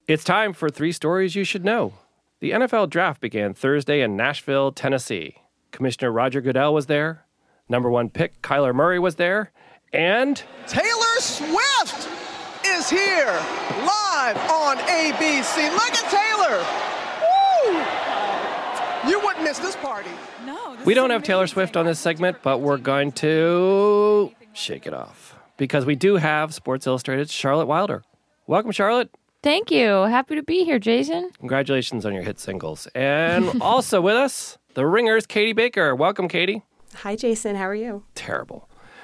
It's time for 3 stories you should know. The NFL draft began Thursday in Nashville, Tennessee. Commissioner Roger Goodell was there. Number 1 pick, Kyler Murray, was there. And Taylor Swift is here, live on ABC. Look at Taylor. Woo! You wouldn't miss this party. No. we don't have Taylor Swift on this segment, but we're going to shake it off. Because we do have Sports Illustrated's Charlotte Wilder. Welcome, Charlotte. Thank you. Happy to be here, Jason. Congratulations on your hit singles. And also with us, the Ringer's Katie Baker. Welcome, Katie. Hi, Jason. How are you? Terrible.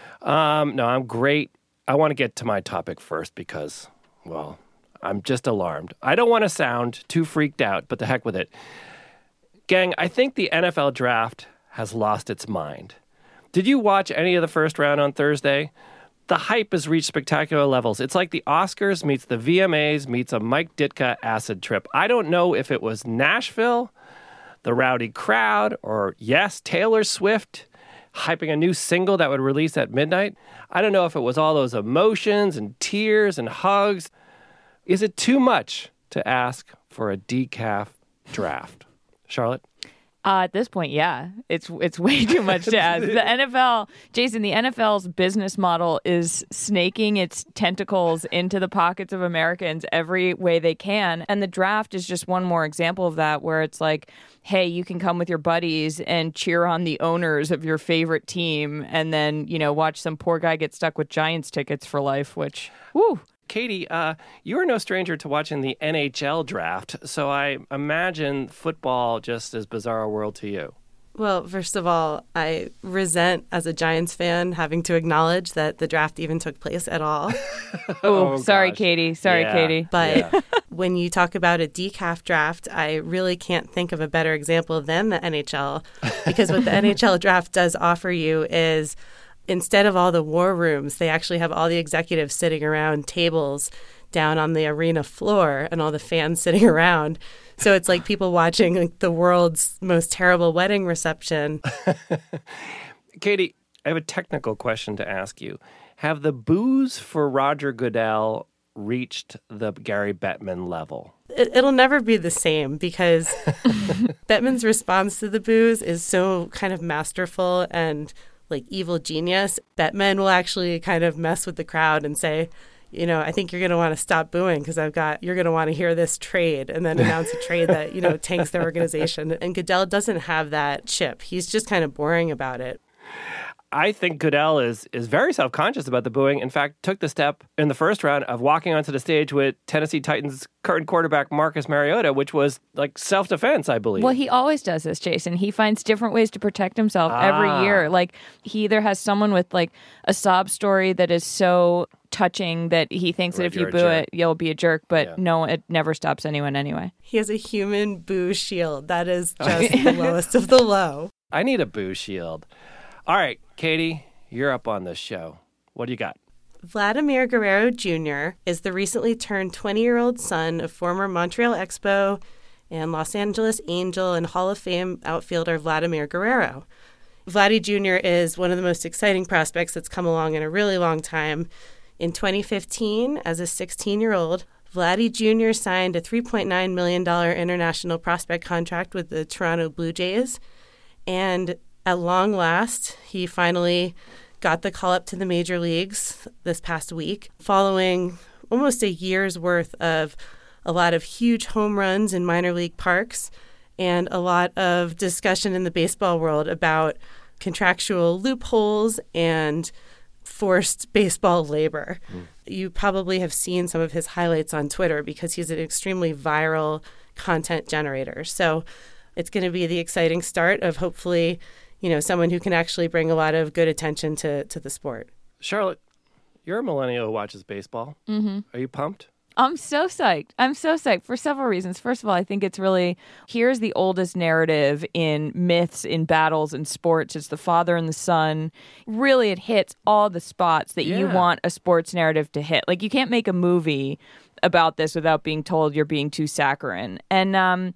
No, I'm great. I want to get to my topic first because, well, I'm just alarmed. I don't want to sound too freaked out, but the heck with it. Gang, I think the NFL draft has lost its mind. Did you watch any of the first round on Thursday? The hype has reached spectacular levels. It's like the Oscars meets the VMAs meets a Mike Ditka acid trip. I don't know if it was Nashville, the rowdy crowd, or yes, Taylor Swift hyping a new single that would release at midnight. I don't know if it was all those emotions and tears and hugs. Is it too much to ask for a decaf draft? Charlotte? At this point, yeah, it's way too much to ask. The NFL, Jason, the NFL's business model is snaking its tentacles into the pockets of Americans every way they can. And the draft is just one more example of that, where it's like, hey, you can come with your buddies and cheer on the owners of your favorite team and then, watch some poor guy get stuck with Giants tickets for life, which, woo. Katie, you are no stranger to watching the NHL draft, so I imagine football just as bizarre a world to you. Well, first of all, I resent, as a Giants fan, having to acknowledge that the draft even took place at all. Oh, sorry, gosh. Katie. Sorry, Yeah. Katie. But when you talk about a decaf draft, I really can't think of a better example than the NHL, because what the NHL draft does offer you is, instead of all the war rooms, they actually have all the executives sitting around tables down on the arena floor and all the fans sitting around. So it's like people watching the world's most terrible wedding reception. Katie, I have a technical question to ask you. Have the boos for Roger Goodell reached the Gary Bettman level? It'll never be the same, because Bettman's response to the boos is so kind of masterful and like evil genius. Bettman will actually kind of mess with the crowd and say, I think you're going to want to stop booing because you're going to want to hear this trade, and then announce a trade that, tanks their organization. And Goodell doesn't have that chip. He's just kind of boring about it. I think Goodell is very self-conscious about the booing. In fact, took the step in the first round of walking onto the stage with Tennessee Titans current quarterback Marcus Mariota, which was like self-defense, I believe. Well, he always does this, Jason. He finds different ways to protect himself every year. Like, he either has someone with like a sob story that is so touching that he thinks that if you boo it, you'll be a jerk. But no, it never stops anyone anyway. He has a human boo shield. That is just the lowest of the low. I need a boo shield. All right, Katie, you're up on this show. What do you got? Vladimir Guerrero Jr. is the recently turned 20-year-old son of former Montreal Expo and Los Angeles Angel and Hall of Fame outfielder Vladimir Guerrero. Vladdy Jr. is one of the most exciting prospects that's come along in a really long time. In 2015, as a 16-year-old, Vladdy Jr. signed a $3.9 million international prospect contract with the Toronto Blue Jays, and at long last, he finally got the call up to the major leagues this past week, following almost a year's worth of a lot of huge home runs in minor league parks and a lot of discussion in the baseball world about contractual loopholes and forced baseball labor. You probably have seen some of his highlights on Twitter because he's an extremely viral content generator. So it's going to be the exciting start of hopefully someone who can actually bring a lot of good attention to the sport. Charlotte, you're a millennial who watches baseball. Mm-hmm. Are you pumped? I'm so psyched. I'm so psyched for several reasons. First of all, I think it's really, here's the oldest narrative in myths, in battles, in sports. It's the father and the son. Really, it hits all the spots that you want a sports narrative to hit. Like, you can't make a movie about this without being told you're being too saccharine. And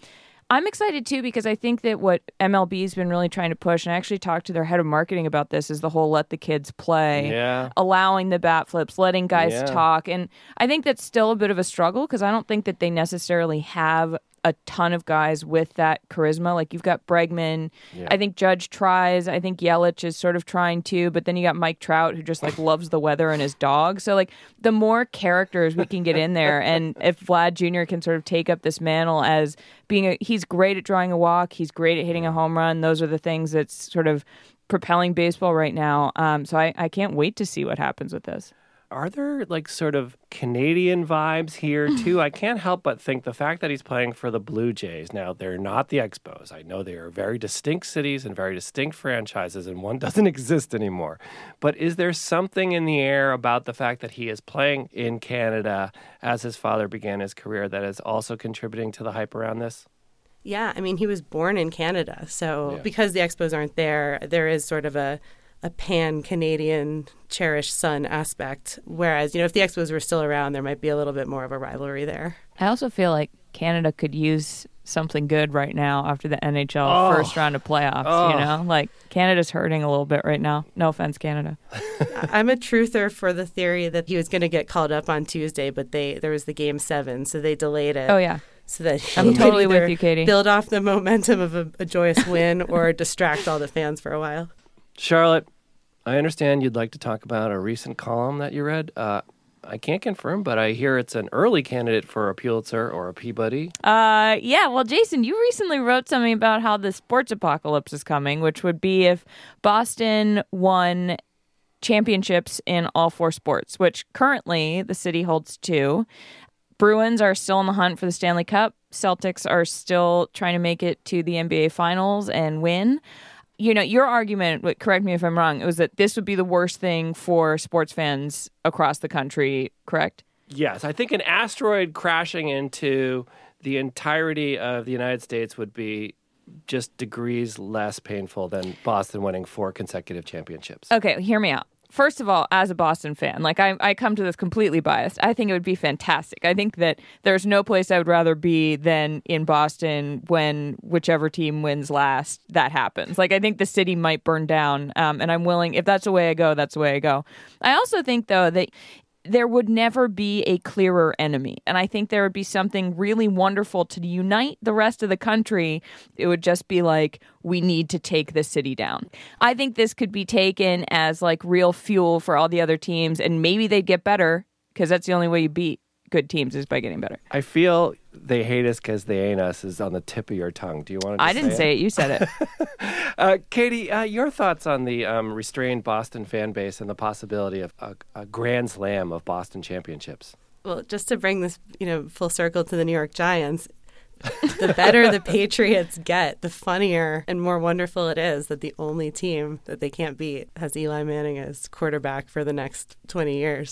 I'm excited too because I think that what MLB's been really trying to push, and I actually talked to their head of marketing about this, is the whole let the kids play, allowing the bat flips, letting guys talk. And I think that's still a bit of a struggle because I don't think that they necessarily have a ton of guys with that charisma. Like you've got Bregman. Yeah. I think Judge tries. I think Yelich is sort of trying to, but then you got Mike Trout who just like loves the weather and his dog. So like the more characters we can get in there, and if Vlad Jr. can sort of take up this mantle as being he's great at drawing a walk, he's great at hitting a home run. Those are the things that's sort of propelling baseball right now. So I can't wait to see what happens with this. Are there like sort of Canadian vibes here too? I can't help but think the fact that he's playing for the Blue Jays. Now, they're not the Expos. I know they are very distinct cities and very distinct franchises, and one doesn't exist anymore. But is there something in the air about the fact that he is playing in Canada as his father began his career that is also contributing to the hype around this? Yeah, I mean, he was born in Canada. So because the Expos aren't there, there is sort of a pan-Canadian cherished son aspect. Whereas, if the Expos were still around, there might be a little bit more of a rivalry there. I also feel like Canada could use something good right now after the NHL first round of playoffs, Like, Canada's hurting a little bit right now. No offense, Canada. I'm a truther for the theory that he was going to get called up on Tuesday, but there was the Game 7, so they delayed it. Oh, yeah. So that I'm totally with you, Katie. Build off the momentum of a joyous win or distract all the fans for a while. Charlotte, I understand you'd like to talk about a recent column that you read. I can't confirm, but I hear it's an early candidate for a Pulitzer or a Peabody. Yeah, well, Jason, you recently wrote something about how the sports apocalypse is coming, which would be if Boston won championships in all four sports, which currently the city holds 2. Bruins are still in the hunt for the Stanley Cup. Celtics are still trying to make it to the NBA Finals and win. Your argument, correct me if I'm wrong, it was that this would be the worst thing for sports fans across the country, correct? Yes. I think an asteroid crashing into the entirety of the United States would be just degrees less painful than Boston winning 4 consecutive championships. Okay, hear me out. First of all, as a Boston fan, I come to this completely biased. I think it would be fantastic. I think that there's no place I would rather be than in Boston when whichever team wins last, that happens. I think the city might burn down, and I'm willing, if that's the way I go, that's the way I go. I also think, though, that there would never be a clearer enemy. And I think there would be something really wonderful to unite the rest of the country. It would just be like, we need to take this city down. I think this could be taken as real fuel for all the other teams, and maybe they'd get better because that's the only way you beat good teams is by getting better. I feel they hate us because they ain't us is on the tip of your tongue. Do you want to I didn't say it. You said it. Katie, your thoughts on the restrained Boston fan base and the possibility of a grand slam of Boston championships? Well, just to bring this, full circle to the New York Giants, the better the Patriots get, the funnier and more wonderful it is that the only team that they can't beat has Eli Manning as quarterback for the next 20 years.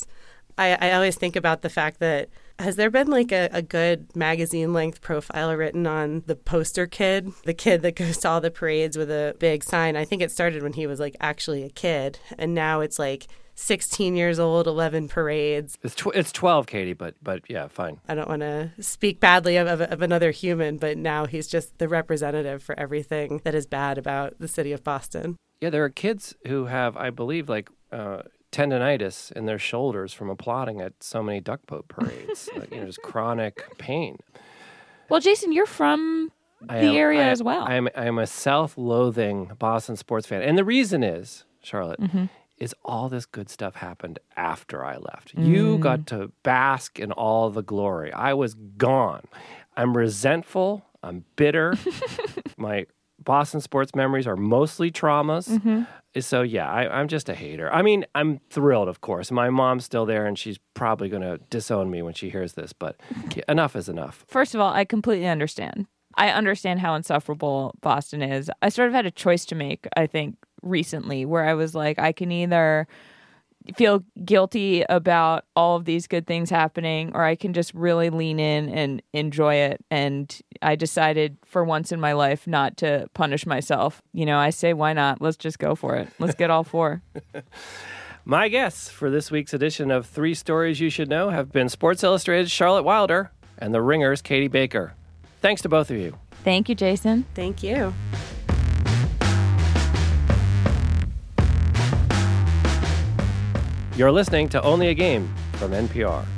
I always think about the fact that has there been a good magazine-length profile written on the poster kid, the kid that goes to all the parades with a big sign? I think it started when he was actually a kid, and now it's 16 years old, 11 parades. It's 12, Katie, but yeah, fine. I don't want to speak badly of another human, but now he's just the representative for everything that is bad about the city of Boston. Yeah, there are kids who have, I believe, tendonitis in their shoulders from applauding at so many duck boat parades. Just chronic pain. Well, Jason, you're from the area as well. I'm a self-loathing Boston sports fan. And the reason is, Charlotte, is all this good stuff happened after I left. You got to bask in all the glory. I was gone. I'm resentful. I'm bitter. My Boston sports memories are mostly traumas. So, yeah, I'm just a hater. I mean, I'm thrilled, of course. My mom's still there, and she's probably going to disown me when she hears this, but enough is enough. First of all, I completely understand. I understand how insufferable Boston is. I sort of had a choice to make, I think, recently, where I was I can either feel guilty about all of these good things happening, or I can just really lean in and enjoy it. And I decided for once in my life not to punish myself. I say, why not? Let's just go for it. Let's get all 4. My guests for this week's edition of 3 Stories You Should Know have been Sports Illustrated's Charlotte Wilder and The Ringer's Katie Baker. Thanks to both of you. Thank you, Jason. Thank you. You're listening to Only a Game from NPR.